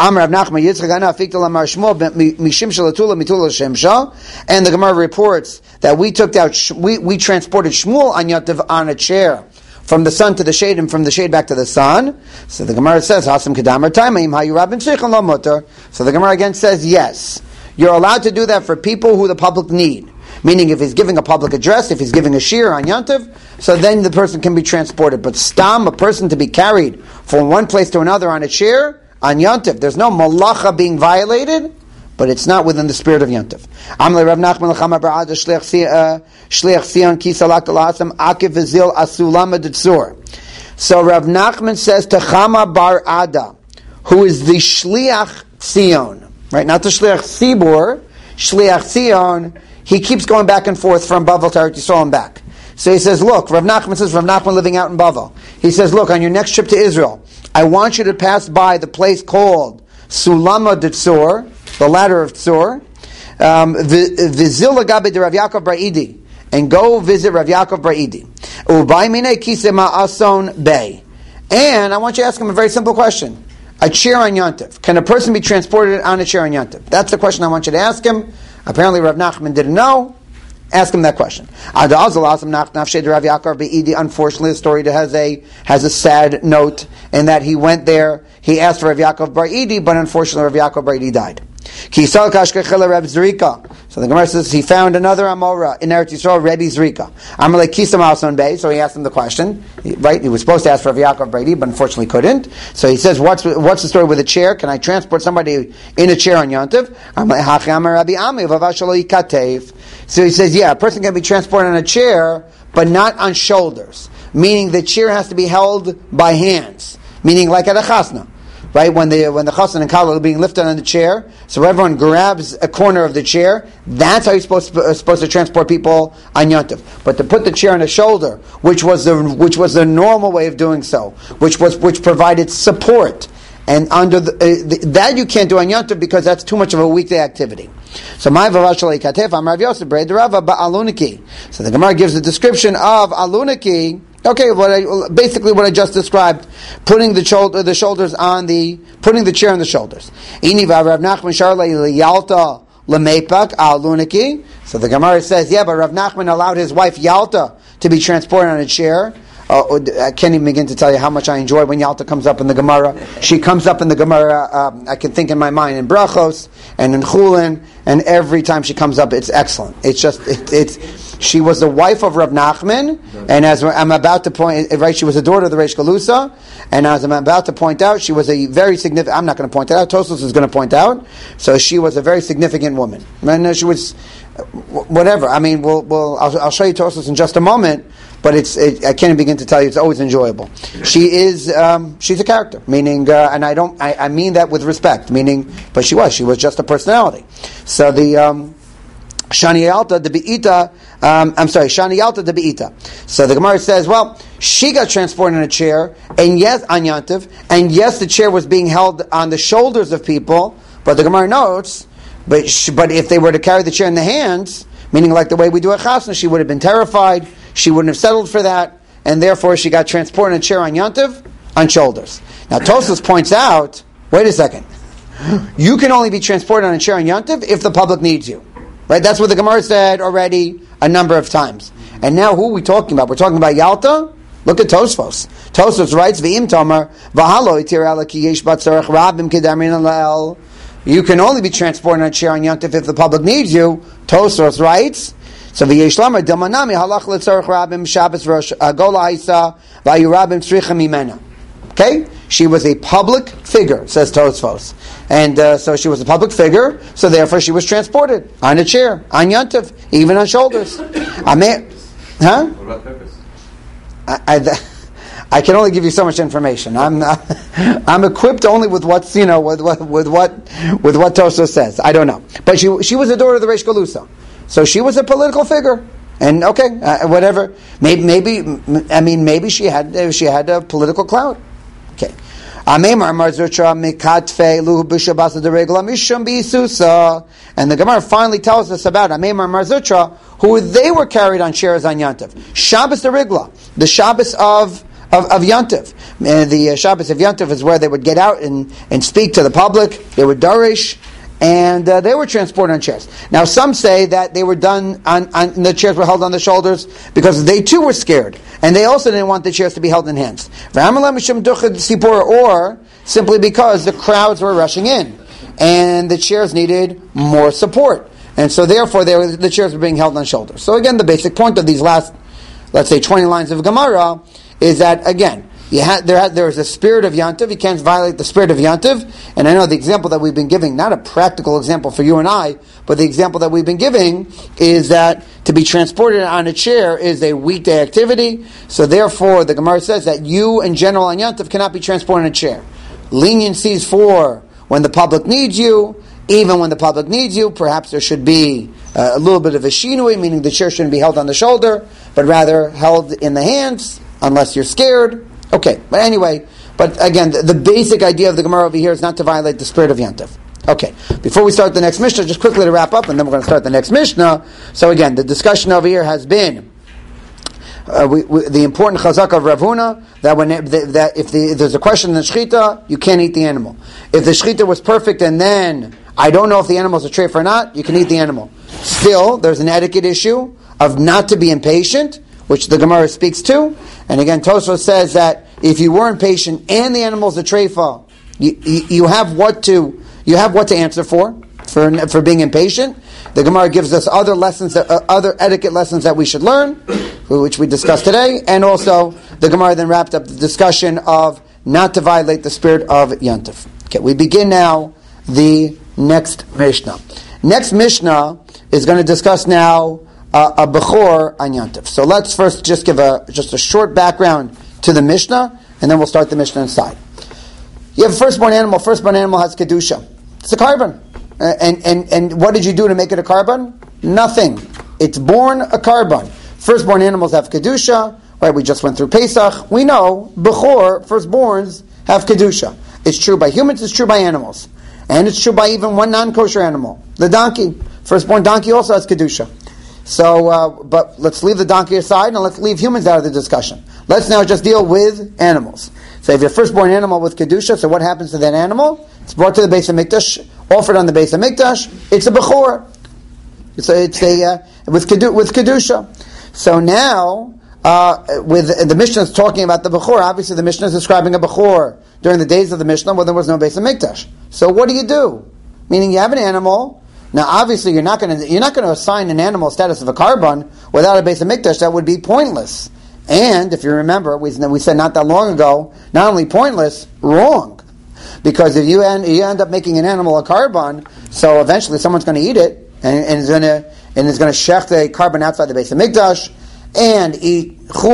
the Gemara reports that we transported Shmuel on Yantav on a chair from the sun to the shade and from the shade back to the sun. So the Gemara says, Hasam Kedamar Taimaim, Hayu Rabin Sheikhon Lo Mutter. So the Gemara again says, yes, you're allowed to do that for people who the public need. Meaning, if he's giving a public address, if he's giving a shir on Yantiv, so then the person can be transported. But stam, a person to be carried from one place to another on a shir, on Yantiv, there's no malacha being violated, but it's not within the spirit of Yantiv. Amle Rav Nachman l'chama bar'ada shliach Sion ki salak l'asam akiv v'zil asulama d'tzur. So Rav Nachman says to Chama bar Ada, who is the shliach Sion, right? Not the shliach Sibur, shliach Sion. He keeps going back and forth from Bavel to Eretz Yisrael and back. So he says, look, Rav Nachman living out in Bavel. He says, look, on your next trip to Israel, I want you to pass by the place called Sulama d'Tzur, the ladder of Tzur, Vizil Lagabe de Rav Yaakov Bar Idi, and go visit Rav Yaakov Bar Idi. Ubay mine kisema ason bay. And I want you to ask him a very simple question. A chair on Yantiv. Can a person be transported on a chair on Yantiv? That's the question I want you to ask him. Apparently Rav Nachman didn't know. Ask him that question. Unfortunately, the story has a sad note in that he went there, he asked for Rav Yaakov Bar Idi, but unfortunately Rav Yaakov Bar Idi died. So the Gemara says he found another Amora in Eretz Yisrael, Rebbe Zrika. Amalei Kisam Alson Bey. So he asked him the question. Right, he was supposed to ask for Rav Yaakov Bar Idi, but unfortunately couldn't. So he says, "What's the story with a chair? Can I transport somebody in a chair on Yontiv?" So he says, "Yeah, a person can be transported on a chair, but not on shoulders. Meaning the chair has to be held by hands. Meaning like at a chasna." Right, when the chassan and kala are being lifted on the chair, so everyone grabs a corner of the chair. That's how you're supposed to transport people on Yontiv. But to put the chair on the shoulder, which was the normal way of doing so, which provided support, and under that you can't do on Yontiv because that's too much of a weekday activity. So my vavashalei katef amar Rav Yosef breid Rava ba'aluniki. So the Gemara gives the description of aluniki. Okay, basically what I just described, putting the shoulders on putting the chair on the shoulders. Rav Nachman sharle Yalta lemepak aluniki. So the Gemara says, yeah, but Rav Nachman allowed his wife Yalta to be transported on a chair. I can't even begin to tell you how much I enjoy when Yalta comes up in the Gemara. She comes up in the Gemara, I can think in my mind in Brachos and in Chulin, and every time she comes up, it's excellent. It's just, she was the wife of Rav Nachman, and as I'm about to point, right, she was a daughter of the Reish Galusa, and as I'm about to point out, she was a very significant, I'm not going to point it out, Tosfos is going to point out, so she was a very significant woman. And she was, whatever, I mean, I'll show you Tosfos in just a moment, but I can't begin to tell you, it's always enjoyable. She is, she's a character, meaning, and I mean that with respect, meaning, but she was just a personality. So the, Shani Yalta de Be'ita, Shani Yalta de Be'ita. So the Gemara says, well, she got transported in a chair, and yes, on Yantiv, and yes, the chair was being held on the shoulders of people, but the Gemara notes, but if they were to carry the chair in the hands, meaning like the way we do at Chasna, she would have been terrified, she wouldn't have settled for that, and therefore she got transported in a chair on Yantiv, on shoulders. Now Tosfos points out, wait a second, you can only be transported on a chair on Yantiv if the public needs you. Right? That's what the Gemara said already a number of times. And now who are we talking about? We're talking about Yalta? Look at Tosfos. Tosfos writes, V'im Tomer, V'halo itir ala ki yesh bat tzarech rabim kedamin alel. You can only be transported on a chair on Yantif if the public needs you. Tosfos writes, so v'yesh lamer, Dilmanami halach letzarech rabim Shabbos rosh gola haisa v'ayu rabim tzricha mimena. Okay? She was a public figure, says Tosfos. And so she was a public figure, so therefore she was transported on a chair, on Yantiv, even on shoulders. What about purpose? I can only give you so much information. I'm equipped only with what's with what Tosfos says. I don't know, but she was a daughter of the Reish Galusa, so she was a political figure. And okay, whatever. Maybe she had a political clout. Okay. And the Gemara finally tells us about Amemar Marzutra, who they were carried on chairs on Yantiv. Shabbos the Rigla, the Shabbos of Yantiv. And the Shabbos of Yantiv is where they would get out and speak to the public. They would darish, and they were transported on chairs. Now some say that they were done on the chairs were held on the shoulders because they too were scared. And they also didn't want the chairs to be held in hands. Or simply because the crowds were rushing in, and the chairs needed more support. And so therefore the chairs were being held on shoulders. So again, the basic point of these last, let's say, 20 lines of Gemara is that, again, there is a spirit of Yantiv. You can't violate the spirit of Yantiv. And I know the example that we've been giving, not a practical example for you and I, but the example that we've been giving is that to be transported on a chair is a weekday activity. So therefore, the Gemara says that you in general on Yantiv cannot be transported in a chair. Leniencies for when the public needs you. Even when the public needs you, perhaps there should be a little bit of a shinui, meaning the chair shouldn't be held on the shoulder, but rather held in the hands, unless you're scared. Okay, but anyway, again, the basic idea of the Gemara over here is not to violate the spirit of Yantiv. Okay, before we start the next Mishnah, just quickly to wrap up, and then we're going to start the next Mishnah. So again, the discussion over here has been the important chazak of Rav Huna, that if there's a question in the shechita, you can't eat the animal. If the shechita was perfect and then I don't know if the animal is a treif or not, you can eat the animal. Still, there's an etiquette issue of not to be impatient, which the Gemara speaks to. And again, Tosfos says that if you were impatient and the animal is a treifa, you have what to answer for being impatient. The Gemara gives us other lessons, other etiquette lessons that we should learn, which we discussed today. And also, the Gemara then wrapped up the discussion of not to violate the spirit of Yantiv. Okay, we begin now the next Mishnah. Next Mishnah is going to discuss now a Bechor on Yantiv. So let's first just give a short background to the Mishnah, and then we'll start the Mishnah inside. You have a firstborn animal. Firstborn animal has Kedusha. It's a carbon. And what did you do to make it a carbon? Nothing. It's born a carbon. Firstborn animals have Kedusha. Right? We just went through Pesach. We know Bechor, firstborns, have Kedusha. It's true by humans, it's true by animals. And it's true by even one non-kosher animal, the donkey. Firstborn donkey also has Kedusha. So, but let's leave the donkey aside and let's leave humans out of the discussion. Let's now just deal with animals. So if you're a firstborn animal with Kedusha, so what happens to that animal? It's brought to the Beis HaMikdash, offered on the Beis HaMikdash. It's a Bechor. With Kedusha. So now, with the Mishnah is talking about the Bechor, obviously the Mishnah is describing a Bechor during the days of the Mishnah when there was no Beis HaMikdash. So what do? Meaning you have an animal. Now obviously you're not going to assign an animal status of a carbon without a Beis HaMikdash. That would be pointless. And if you remember, we said not that long ago, not only pointless, wrong. Because if you end up making an animal a carbon, so eventually someone's going to eat it and is going to shecht a carbon outside the Beis HaMikdash and eat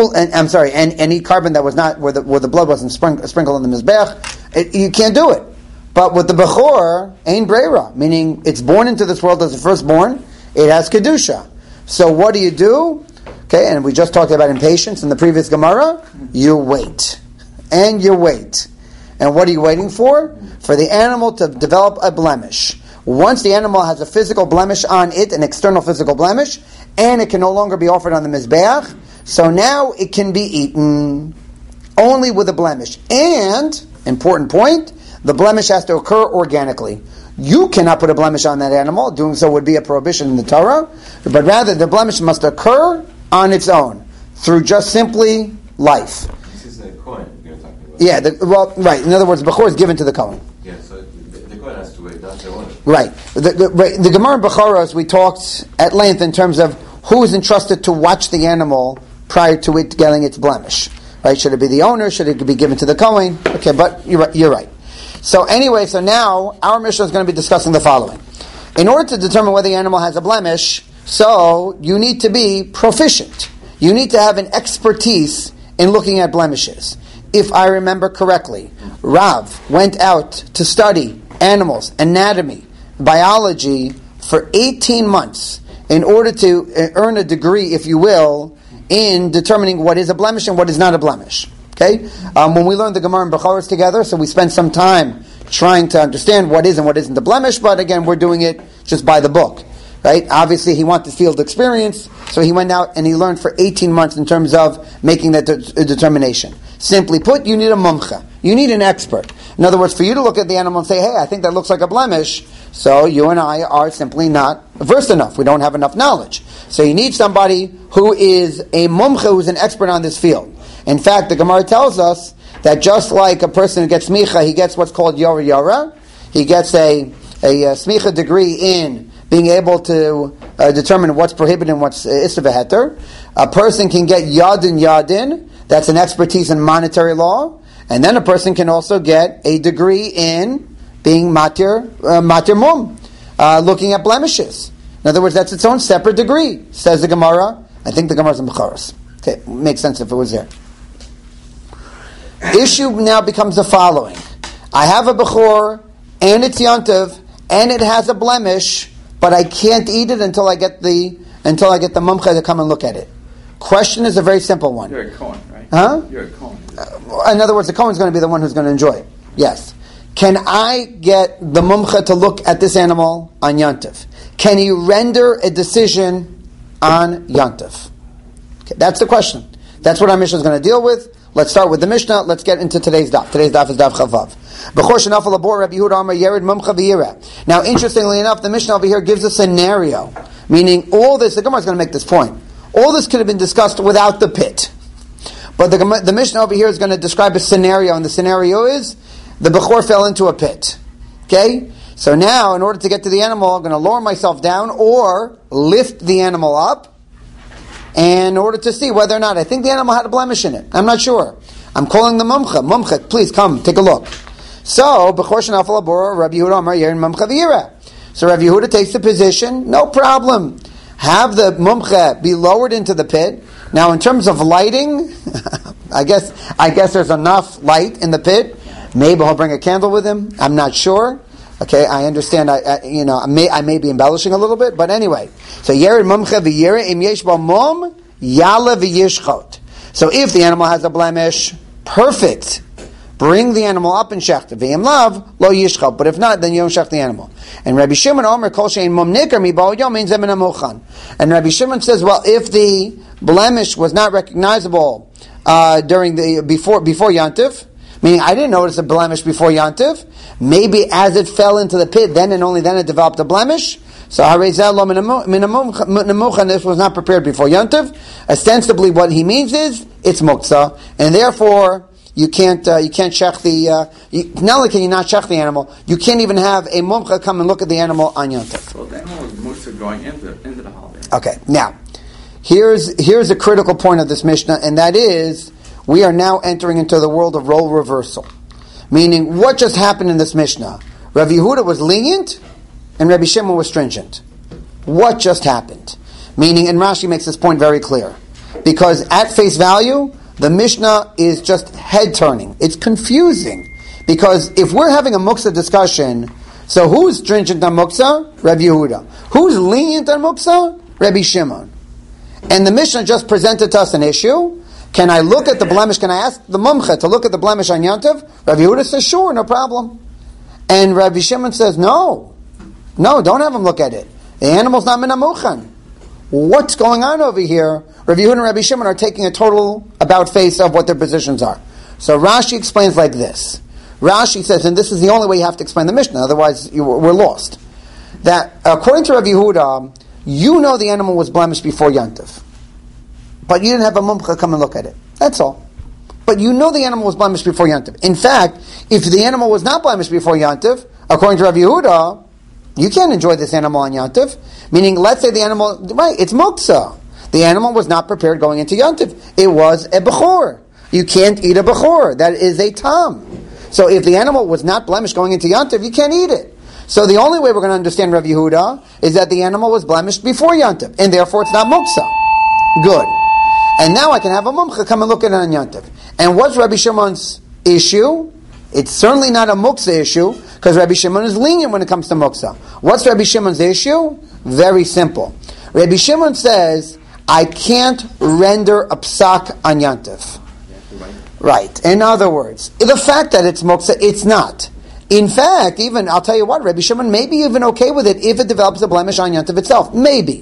and eat carbon that was not where the blood wasn't sprinkled on the mizbech. You can't do it. But with the Bechor, ein breira, meaning it's born into this world as a firstborn, it has Kedusha. So what do? Okay, and we just talked about impatience in the previous Gemara. You wait. And you wait. And what are you waiting for? For the animal to develop a blemish. Once the animal has a physical blemish on it, an external physical blemish, and it can no longer be offered on the Mizbeach, so now it can be eaten only with a blemish. And, important point, the blemish has to occur organically. You cannot put a blemish on that animal. Doing so would be a prohibition in the Torah. But rather, the blemish must occur on its own, through just simply life. This is a Kohen you're talking about. Yeah, right. In other words, Bechor is given to the Kohen. Yeah, so the Kohen has to wait, not the owner. Right. The Gemara in Bechoros, we talked at length in terms of who is entrusted to watch the animal prior to it getting its blemish. Right? Should it be the owner? Should it be given to the Kohen? Okay, but you're right. So anyway, now our Mishnah is going to be discussing the following. In order to determine whether the animal has a blemish, so you need to be proficient. You need to have an expertise in looking at blemishes. If I remember correctly, Rav went out to study animals, anatomy, biology for 18 months in order to earn a degree, if you will, in determining what is a blemish and what is not a blemish. Okay? When we learned the Gemara and Bechoros together, so we spent some time trying to understand what is and what isn't a blemish, but again, we're doing it just by the book. Right? Obviously, he wanted field experience, so he went out and he learned for 18 months in terms of making that determination. Simply put, you need a mumcha. You need an expert. In other words, for you to look at the animal and say, hey, I think that looks like a blemish, so you and I are simply not versed enough. We don't have enough knowledge. So you need somebody who is a mumcha, who's an expert on this field. In fact, the Gemara tells us that just like a person who gets smicha, he gets what's called yora yora. He gets a smicha degree in being able to determine what's prohibited and what's issa v'heter. A person can get yadin yadin. That's an expertise in monetary law. And then a person can also get a degree in being matir mum, looking at blemishes. In other words, that's its own separate degree, says the Gemara. I think the Gemara's in Becharos. Okay, makes sense if it was there. Issue now becomes the following. I have a Bechor, and it's Yontiv, and it has a blemish, but I can't eat it until I get the mumcha to come and look at it. Question is a very simple one. You're a Kohen, right? Huh? You're a Kohen. In other words, the Kohen's going to be the one who's going to enjoy it. Yes. Can I get the mumcha to look at this animal on Yontif? Can he render a decision on Yontif? Okay, that's the question. That's what our Mishnah is going to deal with. Let's start with the Mishnah. Let's get into today's daf. Today's daf is daf chavav. Now, interestingly enough, the Mishnah over here gives a scenario, meaning all this. The Gemara is going to make this point. All this could have been discussed without the pit, but the Mishnah over here is going to describe a scenario, and the scenario is the Bechor fell into a pit. Okay, so now in order to get to the animal, I'm going to lower myself down or lift the animal up. And in order to see whether or not I think the animal had a blemish in it. I'm not sure. I'm calling the mumcha. Mumcha, please come, take a look. So, Bechor Shenafal Abora, Rabbi Yehuda Amar Yerin Mumcha V'yira. So Rabbi Yehuda takes the position, no problem. Have the mumcha be lowered into the pit. Now, in terms of lighting, I guess there's enough light in the pit. Maybe he'll bring a candle with him. I'm not sure. Okay, I understand. I may be embellishing a little bit, but anyway. So yered mumcha v'yira im yesh ba mum yala v'yishchot. So if the animal has a blemish, perfect. Bring the animal up and shech v'im lav lo yishchot. But if not, then you don't shech the animal. And Rabbi Shimon Omer kol shein mum nikar mi ba'od yom ein zemen amuchan. And Rabbi Shimon says, well, if the blemish was not recognizable before Yantiv. Meaning, I didn't notice a blemish before Yantiv. Maybe as it fell into the pit, then and only then it developed a blemish. So, this was not prepared before Yantiv. Ostensibly, what he means is it's muktzah, and therefore you can't shech the. Not only can you not shech the animal, you can't even have a mumcha come and look at the animal on Yantiv. Well, the animal was muktzah going into the holiday. Okay, now here's a critical point of this Mishnah, and that is, we are now entering into the world of role reversal. Meaning, what just happened in this Mishnah? Rabbi Yehuda was lenient, and Rabbi Shimon was stringent. What just happened? Meaning, and Rashi makes this point very clear. Because at face value, the Mishnah is just head-turning. It's confusing. Because if we're having a muktzah discussion, so who's stringent on muktzah? Rabbi Yehuda. Who's lenient on muktzah? Rabbi Shimon. And the Mishnah just presented to us an issue. Can I look at the blemish? Can I ask the mumcha to look at the blemish on Yantiv? Rabbi Yehuda says, sure, no problem. And Rabbi Shimon says, no, don't have him look at it. The animal's not minamuchan. What's going on over here? Rabbi Yehuda and Rabbi Shimon are taking a total about face of what their positions are. So Rashi explains like this. Rashi says, and this is the only way you have to explain the Mishnah, otherwise we're lost. That according to Rabbi Yehuda, you know the animal was blemished before Yantiv. But you didn't have a mumcha come and look at it. That's all. But you know the animal was blemished before Yantiv. In fact, if the animal was not blemished before Yantiv, according to Rabbi Yehuda, you can't enjoy this animal on Yantiv. Meaning, let's say the animal, right, it's muktzah. The animal was not prepared going into Yantiv. It was a bechor. You can't eat a bechor. That is a tam. So if the animal was not blemished going into Yantiv, you can't eat it. So the only way we're going to understand Rabbi Yehuda is that the animal was blemished before Yantiv, and therefore it's not muktzah. Good. And now I can have a mumcha come and look at it on Yantiv. And what's Rabbi Shimon's issue? It's certainly not a muktzah issue, because Rabbi Shimon is lenient when it comes to muktzah. What's Rabbi Shimon's issue? Very simple. Rabbi Shimon says, I can't render a psak on Yantiv. Right. In other words, the fact that it's muktzah, it's not. In fact, even, I'll tell you what, Rabbi Shimon may be even okay with it if it develops a blemish on Yantiv itself. Maybe.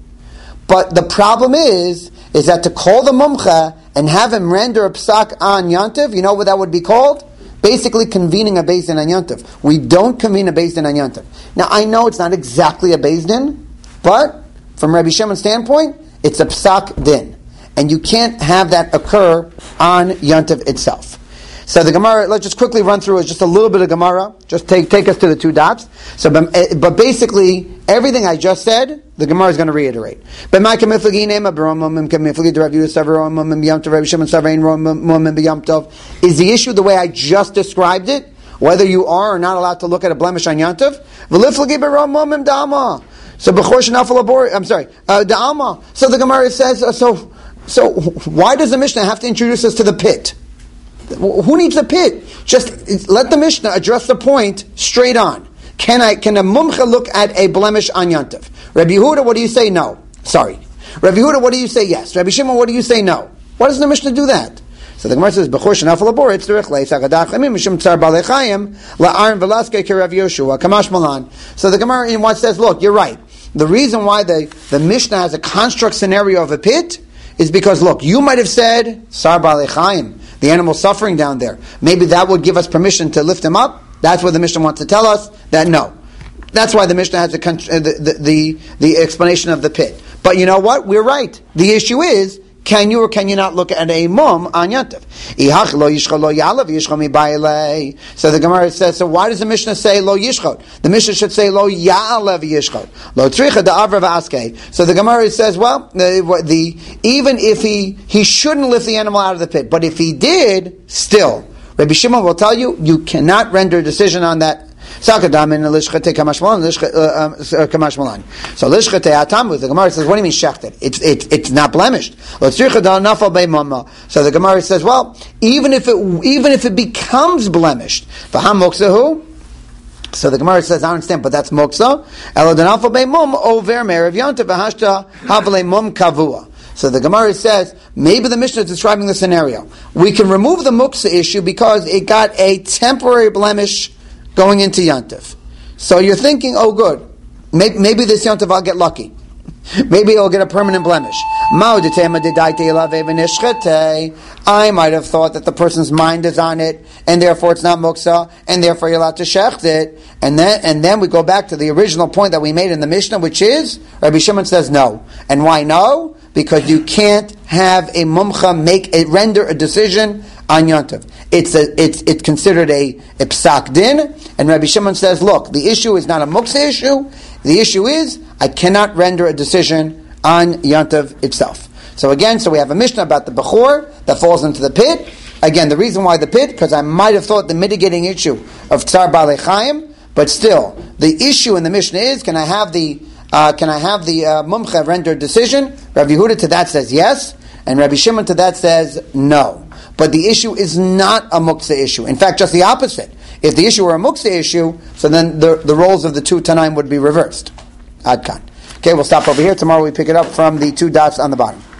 But the problem is that to call the mumcha and have him render a psak on Yantiv, you know what that would be called? basically convening a Beis Din on Yontif. We don't convene a Beis Din on Yontif. Now, I know it's not exactly a Beis Din, but from Rabbi Shimon's standpoint, it's a Psak Din. And you can't have that occur on Yontif itself. So the Gemara, let's just quickly run through it, just a little bit of Gemara. Just take us to the two dots. So, but basically, everything I just said, the Gemara is going to reiterate. Is the issue the way I just described it? Whether you are or not allowed to look at a blemish on Yantav? So I'm sorry, Da'ama. So the Gemara says, so why does the Mishnah have to introduce us to the pit? Who needs a pit? Just let the Mishnah address the point straight on. Can a mumcha look at a blemish on Yantav? Rabbi Yehuda, what do you say? No. Sorry. Rabbi Yehuda, what do you say? Yes. Rabbi Shimon, what do you say? No. Why doesn't the Mishnah do that? So the Gemara says, "Bechor shenafel labor etzerich leisagadach lemim mishum tzar balechayim la'aron velaske kerav Yoshua kamash malan." So the Gemara in one says, "Look, you're right. The reason why the Mishnah has a construct scenario of a pit is because, look, you might have said sar balechayim, the animal suffering down there. Maybe that would give us permission to lift him up. That's what the Mishnah wants to tell us. That no, that's why the Mishnah has the explanation of the pit. But you know what? We're right. The issue is, can you or can you not look at a mum on Yantav? So the Gemara says, so why does the Mishnah say lo yishchot? The Mishnah should say lo ya'alev yishchot. Lo tzricha da'avra v'askei. So the Gemara says, well, even if he shouldn't lift the animal out of the pit, but if he did, still, Rabbi Shimon will tell you, you cannot render a decision on that. So lishchete atamu. The Gemara says, what do you mean shechted? It's not blemished. So the Gemara says, well, even if it becomes blemished, so the Gemara says, I don't understand, but that's moksa. So the Gemara says, maybe the Mishnah is describing the scenario. We can remove the muksa issue because it got a temporary blemish going into Yantav. So you're thinking, oh good, maybe this Yantav I'll get lucky. Maybe I'll get a permanent blemish. I might have thought that the person's mind is on it, and therefore it's not muksa, and therefore you're allowed to shecht it. And then we go back to the original point that we made in the Mishnah, which is, Rabbi Shimon says no. And why no? Because you can't have a mumcha render a decision on Yantav. It's considered a psak din, and Rabbi Shimon says, look, the issue is not a muksa issue. The issue is I cannot render a decision on Yantav itself. So again, we have a Mishnah about the bechor that falls into the pit. Again, the reason why the pit, because I might have thought the mitigating issue of tsar balei chayim, but still, the issue in the Mishnah is, can I have the mumcha render a decision? Rabbi Yehuda to that says yes, and Rabbi Shimon to that says no. But the issue is not a muksa issue. In fact, just the opposite. If the issue were a muksa issue, so then the roles of the two Tanaim would be reversed. Ad kan. Okay, we'll stop over here. Tomorrow we pick it up from the two dots on the bottom.